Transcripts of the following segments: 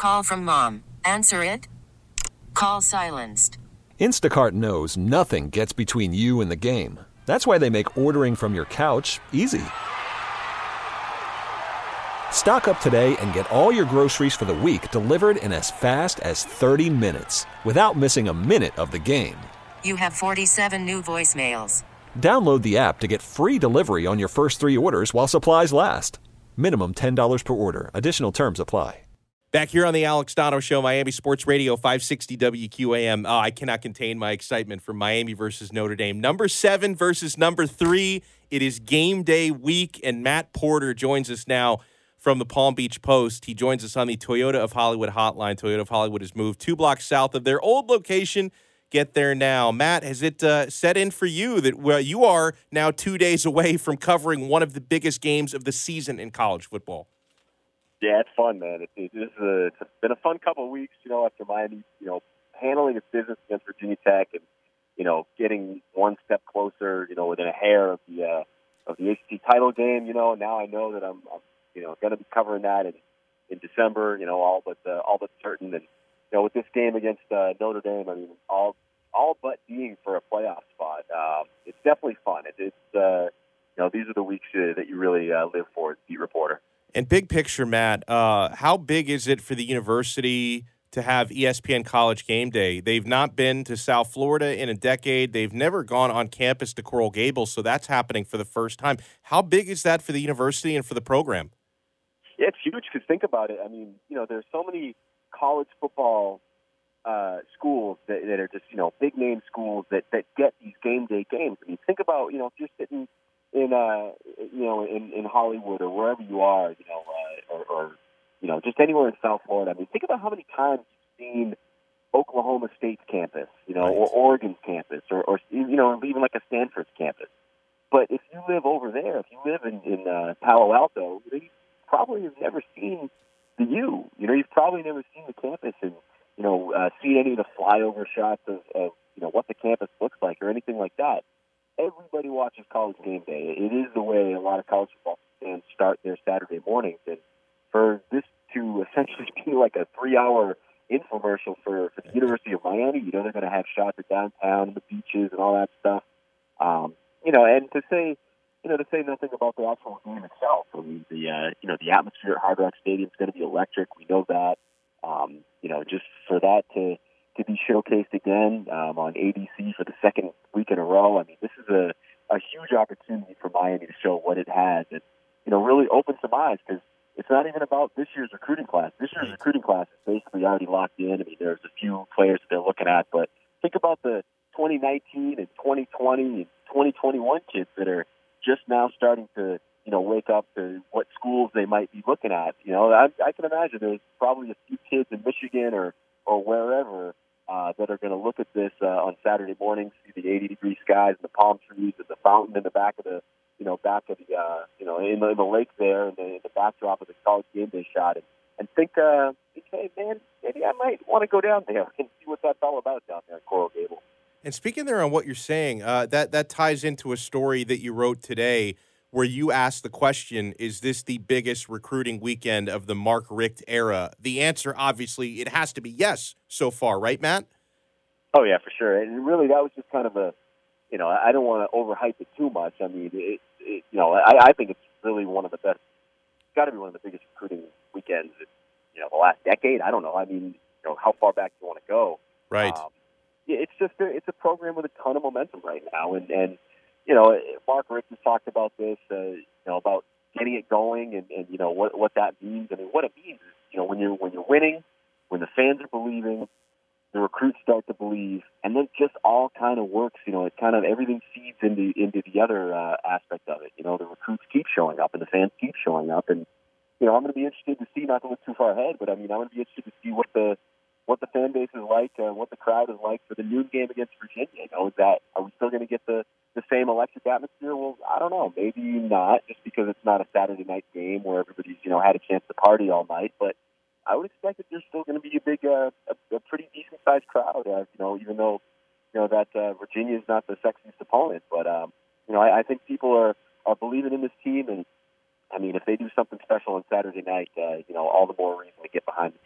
Call from mom. Answer it. Call silenced. Instacart knows nothing gets between you and the game. That's why they make ordering from your couch easy. Stock up today and get all your groceries for the week delivered in as fast as 30 minutes without missing a minute of the game. You have 47 new voicemails. Download the app to get free delivery on your first 3 orders while supplies last. Minimum $10 per order. Additional terms apply. Back here on the Alex Donno Show, Miami Sports Radio, 560 WQAM. I cannot contain my excitement for Miami versus Notre Dame. Number 7 versus number 3. It is game day week, and Matt Porter joins us now from the Palm Beach Post. He joins us on the Toyota of Hollywood hotline. Toyota of Hollywood has moved 2 blocks south of their old location. Get there now. Matt, has it set in for you that you are now 2 days away from covering one of the biggest games of the season in college football? Yeah, it's fun, man. It's been a fun couple of weeks, after Miami, handling its business against Virginia Tech and, getting one step closer, within a hair of the ACC title game. Now I know that I'm going to be covering that in December, all but certain. And, with this game against Notre Dame, I mean, all but being for a playoff spot, it's definitely fun. It's these are the weeks that you really live for as a beat reporter. And big picture, Matt, how big is it for the university to have ESPN College Game Day? They've not been to South Florida in a decade. They've never gone on campus to Coral Gables, so that's happening for the first time. How big is that for the university and for the program? Yeah, it's huge because think about it. I mean, there's so many college football schools that are just, big-name schools that get these game day games. I mean, think about, if you're sitting in Hollywood or wherever you are, or just anywhere in South Florida. I mean, think about how many times you've seen Oklahoma State's campus, right, or Oregon's campus, or even like a Stanford's campus. But if you live over there, if you live in Palo Alto, you probably have never seen the U. You've probably never seen the campus and seen any of the flyover shots of what the campus looks like or anything like that. Everybody watches College Game Day. It is the way a lot of college football fans start their Saturday mornings. And for this to essentially be like a 3-hour infomercial for the University of Miami, they're going to have shots of downtown and the beaches and all that stuff. And to say nothing about the actual game itself. I mean, the atmosphere at Hard Rock Stadium is going to be electric. We know that. Just for that to be showcased again on ABC for the second week in a row. I mean, this is a huge opportunity for Miami to show what it has and, really open some eyes because it's not even about this year's recruiting class. This year's recruiting class is basically already locked in. I mean, there's a few players that they're looking at, but think about the 2019 and 2020 and 2021 kids that are just now starting to, wake up to what schools they might be looking at. I can imagine there's probably a few kids in Michigan or wherever that are going to look at this on Saturday morning, see the 80-degree skies and the palm trees and the fountain in the back of the, in the lake there and the backdrop of the College Game Day shot and think, hey, man, maybe I might want to go down there and see what that's all about down there in Coral Gables. And speaking there on what you're saying, that ties into a story that you wrote today where you asked the question, is this the biggest recruiting weekend of the Mark Richt era? The answer, obviously, it has to be yes so far, right, Matt? Oh, yeah, for sure. And really, that was just kind of I don't want to overhype it too much. I mean, I think it's really one of the best. It's got to be one of the biggest recruiting weekends in, the last decade. I don't know. I mean, how far back do you want to go? Right. It's just it's a program with a ton of momentum right now, and Mark Richt has talked about this, about getting it going and what that means. I mean, what it means is, when you're winning, when the fans are believing, the recruits start to believe, and then just all kind of works. It kind of everything feeds into the other aspect of it. The recruits keep showing up and the fans keep showing up, and I'm going to be interested to see, not to look too far ahead, but I mean, I'm going to be interested to see what the fan base is like, what the crowd is like for the noon game against Virginia. Are we still going to get the same electric atmosphere? Well, I don't know. Maybe not, just because it's not a Saturday night game where everybody's, had a chance to party all night. But I would expect that there's still going to be a pretty decent-sized crowd, even though, that Virginia is not the sexiest opponent. But, I think people are believing in this team. And, I mean, if they do something special on Saturday night, all the more reason to get behind the team.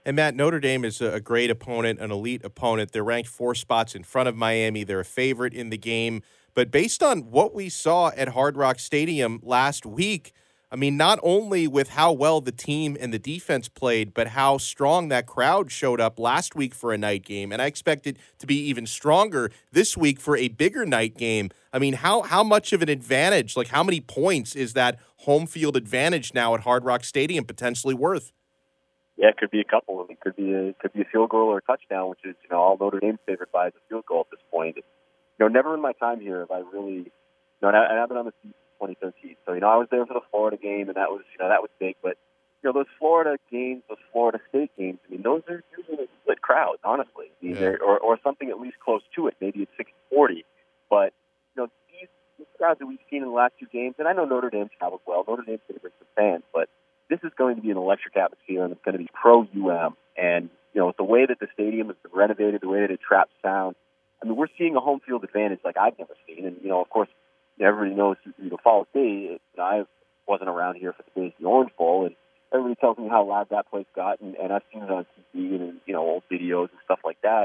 And, Matt, Notre Dame is a great opponent, an elite opponent. They're ranked 4 spots in front of Miami. They're a favorite in the game. But based on what we saw at Hard Rock Stadium last week, I mean, not only with how well the team and the defense played, but how strong that crowd showed up last week for a night game. And I expect it to be even stronger this week for a bigger night game. I mean, how much of an advantage, like how many points is that home field advantage now at Hard Rock Stadium potentially worth? Yeah, it could be a couple. I mean, it could be a field goal or a touchdown, which is, all Notre Dame's favored by is a field goal at this point. Never in my time here have I really, and I've been on the seat 2013. So, I was there for the Florida game, and that was big. But, those Florida games, those Florida State games, I mean, those are usually split crowds, honestly. I mean, or something at least close to it. Maybe it's 60-40. But, these crowds that we've seen in the last 2 games, and I know Notre Dame traveled well. Notre Dame's going to bring some fans, but this is going to be an electric atmosphere, and it's going to be pro-UM. And, the way that the stadium has been renovated, the way that it traps sound, I mean, we're seeing a home field advantage like I've never seen. And, of course, everybody knows, Fall State. I wasn't around here for the days of the Orange Bowl, and everybody tells me how loud that place got, and I've seen it on TV and old videos and stuff like that.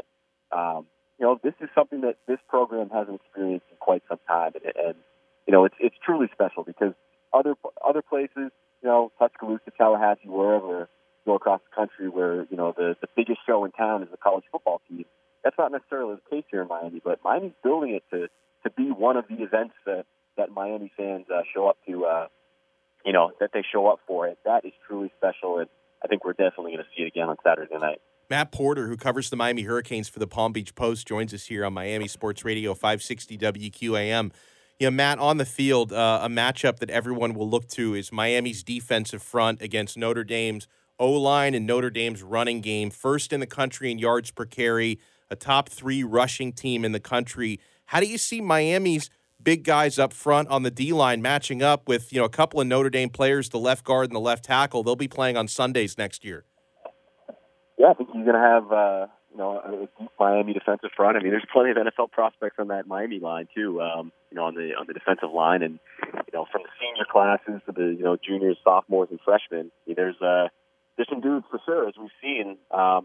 This is something that this program hasn't experienced in quite some time, and it's truly special because other places, Tuscaloosa, Tallahassee, wherever, go across the country where the biggest show in town is the college football team. That's not necessarily the case here in Miami, but Miami's building it to be one of the events that Miami fans show up to, that they show up for. And that is truly special, and I think we're definitely going to see it again on Saturday night. Matt Porter, who covers the Miami Hurricanes for the Palm Beach Post, joins us here on Miami Sports Radio 560 WQAM. Matt, on the field, a matchup that everyone will look to is Miami's defensive front against Notre Dame's O-line and Notre Dame's running game. First in the country in yards per carry, a top 3 rushing team in the country. How do you see Miami's big guys up front on the D-line matching up with, a couple of Notre Dame players, the left guard and the left tackle? They'll be playing on Sundays next year. Yeah, I think he's going to have, a deep Miami defensive front. I mean, there's plenty of NFL prospects on that Miami line too. On the defensive line, and from the senior classes to the juniors, sophomores, and freshmen. I mean, there's some dudes for sure, as we've seen.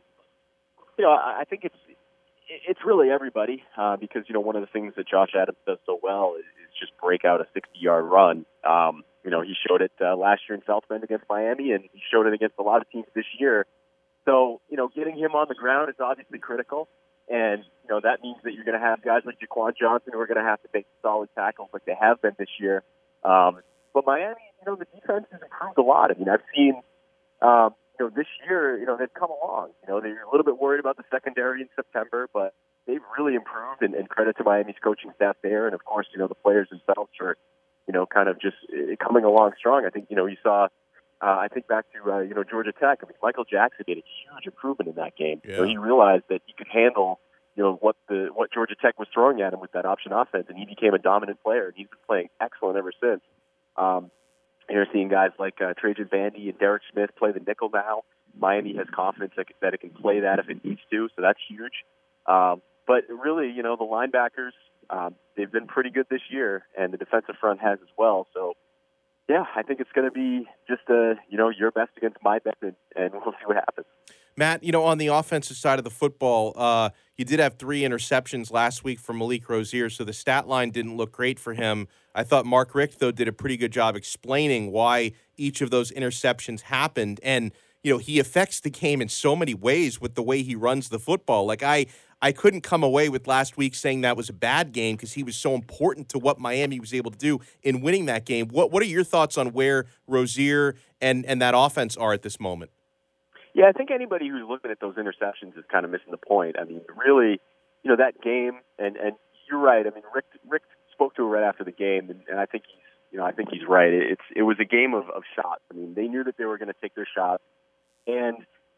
I think it's really everybody because one of the things that Josh Adams does so well is just break out a 60-yard run. He showed it last year in South Bend against Miami, and he showed it against a lot of teams this year. So, getting him on the ground is obviously critical. And, that means that you're going to have guys like Jaquan Johnson who are going to have to make solid tackles like they have been this year. But Miami, the defense has improved a lot. I mean, I've seen, this year, they've come along. They're a little bit worried about the secondary in September, but they've really improved, and credit to Miami's coaching staff there. And, of course, the players themselves are, kind of just coming along strong. I think, you saw, I think back to, Georgia Tech. I mean, Michael Jackson made a huge improvement in that game. Yeah. So he realized that he could handle, what Georgia Tech was throwing at him with that option offense, and he became a dominant player, and he's been playing excellent ever since. You're seeing guys like Trajan Bandy and Derek Smith play the nickel now. Miami has confidence that it can play that if it needs to, so that's huge. But really, the linebackers, they've been pretty good this year, and the defensive front has as well. So, yeah, I think it's going to be just, your best against my best, and we'll see what happens. Matt, on the offensive side of the football, you did have 3 interceptions last week from Malik Rozier, so the stat line didn't look great for him. I thought Mark Richt, though, did a pretty good job explaining why each of those interceptions happened. And, he affects the game in so many ways with the way he runs the football. Like, I couldn't come away with last week saying that was a bad game because he was so important to what Miami was able to do in winning that game. What are your thoughts on where Rozier and that offense are at this moment? Yeah, I think anybody who's looking at those interceptions is kind of missing the point. I mean, really, that game, and you're right. I mean, Rick spoke to it right after the game, and I think he's right. It was a game of shots. I mean, they knew that they were going to take their shots, and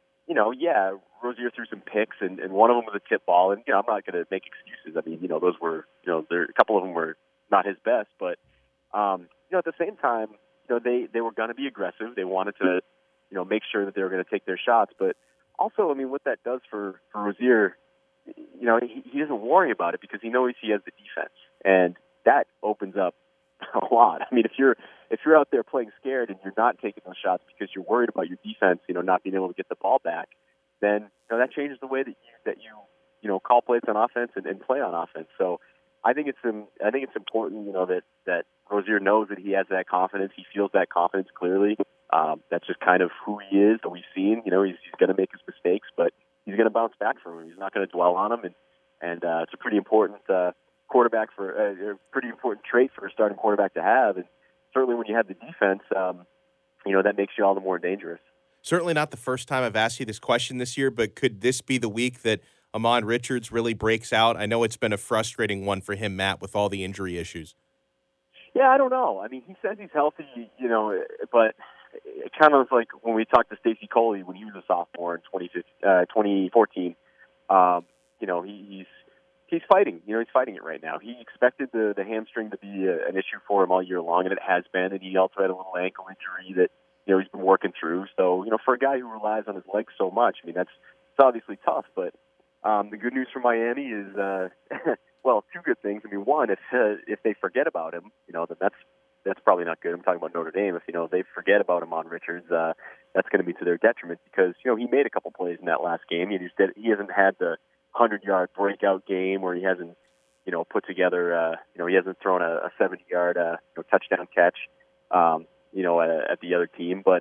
Rozier threw some picks, and one of them was a tip ball. And I'm not going to make excuses. I mean, those were a couple of them were not his best, but at the same time, they were going to be aggressive. They wanted to make sure that they were going to take their shots. But also, I mean, what that does for Rozier, he doesn't worry about it because he knows he has the defense, and that opens up a lot. I mean, if you're out there playing scared and you're not taking those shots because you're worried about your defense, not being able to get the ball back, then that changes the way that you call plays on offense and play on offense. So I think it's important that Rozier knows that he has that confidence. He feels that confidence clearly. That's just kind of who he is. That we've seen. He's going to make his mistakes, but he's going to bounce back from them. He's not going to dwell on them, and it's a pretty important quarterback for a pretty important trait for a starting quarterback to have. And certainly when you have the defense, that makes you all the more dangerous. Certainly not the first time I've asked you this question this year, but could this be the week that Ahmmon Richards really breaks out? I know it's been a frustrating one for him, Matt, with all the injury issues. Yeah, I don't know. I mean, he says he's healthy, but it kind of like when we talked to Stacey Coley when he was a sophomore in 2014. He's fighting. He's fighting it right now. He expected the hamstring to be an issue for him all year long, and it has been. And he also had a little ankle injury that he's been working through. So for a guy who relies on his legs so much, I mean it's obviously tough. But the good news for Miami is well, two good things. I mean, one, if they forget about him, then that's probably not good. I'm talking about Notre Dame. If they forget about Ahmmon Richards, that's going to be to their detriment because he made a couple plays in that last game. He hasn't had the 100-yard breakout game where he hasn't put together he hasn't thrown a 70-yard touchdown catch at the other team. But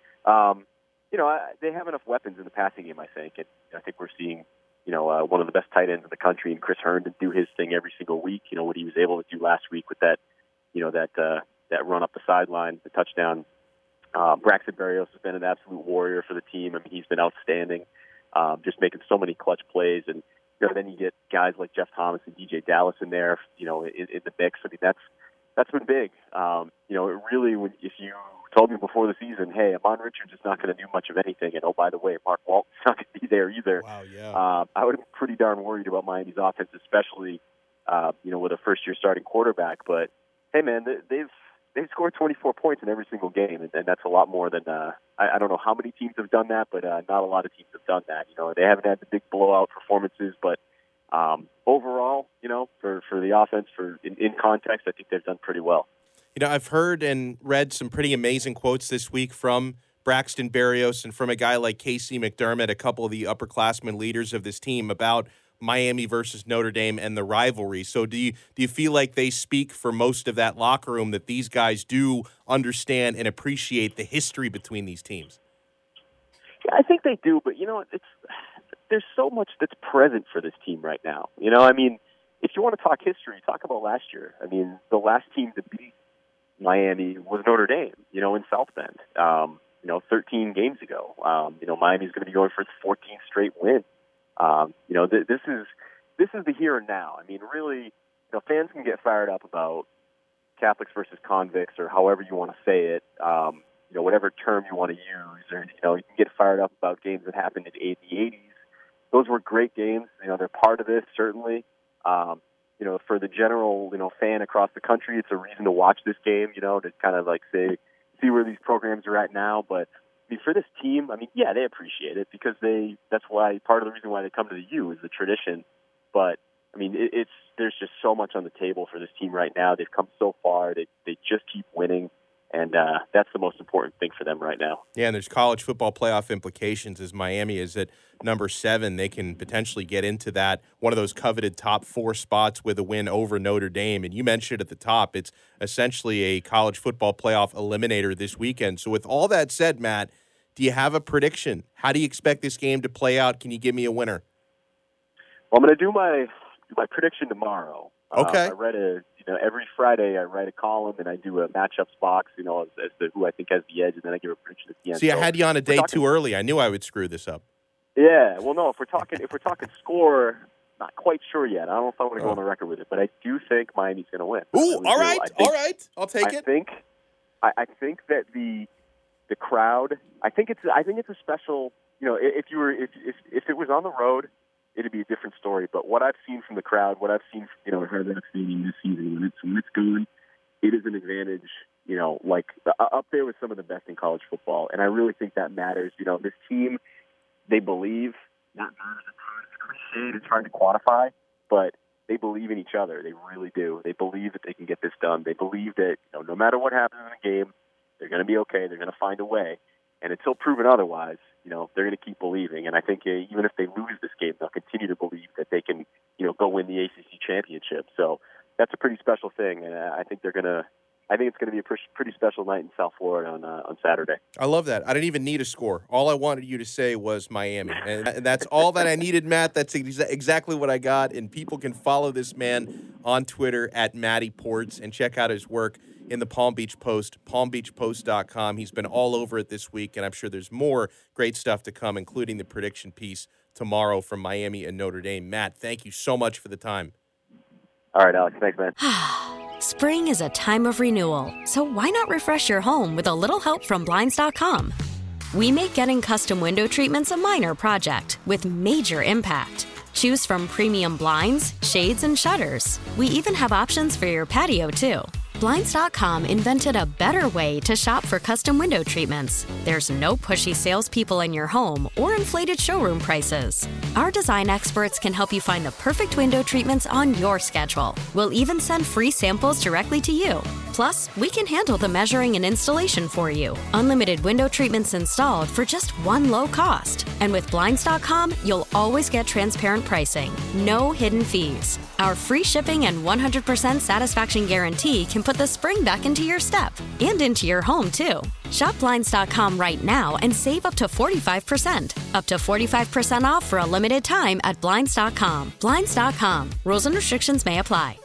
they have enough weapons in the passing game, I think. And I think we're seeing one of the best tight ends in the country, and Chris Herndon do his thing every single week. What he was able to do last week with that run up the sideline, the touchdown. Braxton Berrios has been an absolute warrior for the team. I mean, he's been outstanding, just making so many clutch plays. And then you get guys like Jeff Thomas and DJ Dallas in there, in the mix. I mean, that's been big. It really, if you told me before the season, hey, Ahmmon Richards is not going to do much of anything, and oh, by the way, Mark Walton's not going to be there either. Wow, yeah. I would have been pretty darn worried about Miami's offense, especially, with a first-year starting quarterback. But hey, man, they've scored 24 points in every single game, and that's a lot more than I don't know how many teams have done that, but not a lot of teams have done that. They haven't had the big blowout performances, but overall, for the offense, in context, I think they've done pretty well. I've heard and read some pretty amazing quotes this week from Braxton Berrios and from a guy like Casey McDermott, a couple of the upperclassmen leaders of this team, about Miami versus Notre Dame and the rivalry. So do you feel like they speak for most of that locker room, that these guys do understand and appreciate the history between these teams? Yeah, I think they do, but there's so much that's present for this team right now. I mean, if you want to talk history, talk about last year. I mean, the last team to beat Miami was Notre Dame, in South Bend, 13 games ago. Miami's going to be going for its 14th straight win. This is the here and now. I mean, really, fans can get fired up about Catholics versus convicts or however you want to say it, whatever term you want to use, or, you can get fired up about games that happened in the 80s. Those were great games. They're part of this, certainly. For the general, fan across the country, it's a reason to watch this game, to kind of see where these programs are at now. But I mean, for this team, I mean, yeah, they appreciate it because that's why part of the reason why they come to the U is the tradition. But I mean, there's just so much on the table for this team right now. They've come so far. They just keep winning. And that's the most important thing for them right now. Yeah, and there's college football playoff implications as Miami is at number 7. They can potentially get into that, one of those coveted top 4 spots with a win over Notre Dame. And you mentioned at the top, it's essentially a college football playoff eliminator this weekend. So with all that said, Matt, do you have a prediction? How do you expect this game to play out? Can you give me a winner? Well, I'm going to do my prediction tomorrow. Okay. I read every Friday I write a column and I do a matchups box, as to who I think has the edge, and then I give a prediction at the end. See, I had you on a day too early. I knew I would screw this up. Yeah, well, no. If we're talking score, not quite sure yet. I don't know if I want to go on the record with it, but I do think Miami's going to win. Ooh, all right, I'll take it. I think that the crowd. I think it's a special. If it was on the road, it'd be a different story. But what I've seen from the crowd, what I've seen, Hard Rock Stadium this season, when it's going, it is an advantage. Up there with some of the best in college football, and I really think that matters. This team, they believe. Not it's cliched, it's hard to quantify, but they believe in each other. They really do. They believe that they can get this done. They believe that no matter what happens in the game, they're going to be okay. They're going to find a way. And until proven otherwise, they're going to keep believing. And I think even if they lose this game, they'll continue to believe that they can, go win the ACC championship. So that's a pretty special thing. And I think it's going to be a pretty special night in South Florida on Saturday. I love that. I didn't even need a score. All I wanted you to say was Miami. And that's all that I needed, Matt. That's exactly what I got. And people can follow this man on Twitter at Matty Ports and check out his work in the Palm Beach Post, palmbeachpost.com. He's been all over it this week, and I'm sure there's more great stuff to come, including the prediction piece tomorrow from Miami and Notre Dame. Matt, thank you so much for the time. All right, Alex. Thanks, man. Spring is a time of renewal, so why not refresh your home with a little help from Blinds.com? We make getting custom window treatments a minor project with major impact. Choose from premium blinds, shades, and shutters. We even have options for your patio, too. Blinds.com invented a better way to shop for custom window treatments. There's no pushy salespeople in your home or inflated showroom prices. Our design experts can help you find the perfect window treatments on your schedule. We'll even send free samples directly to you. Plus, we can handle the measuring and installation for you. Unlimited window treatments installed for just one low cost. And with Blinds.com, you'll always get transparent pricing. No hidden fees. Our free shipping and 100% satisfaction guarantee can put the spring back into your step and into your home, too. Shop Blinds.com right now and save up to 45%. Up to 45% off for a limited time at Blinds.com. Blinds.com. Rules and restrictions may apply.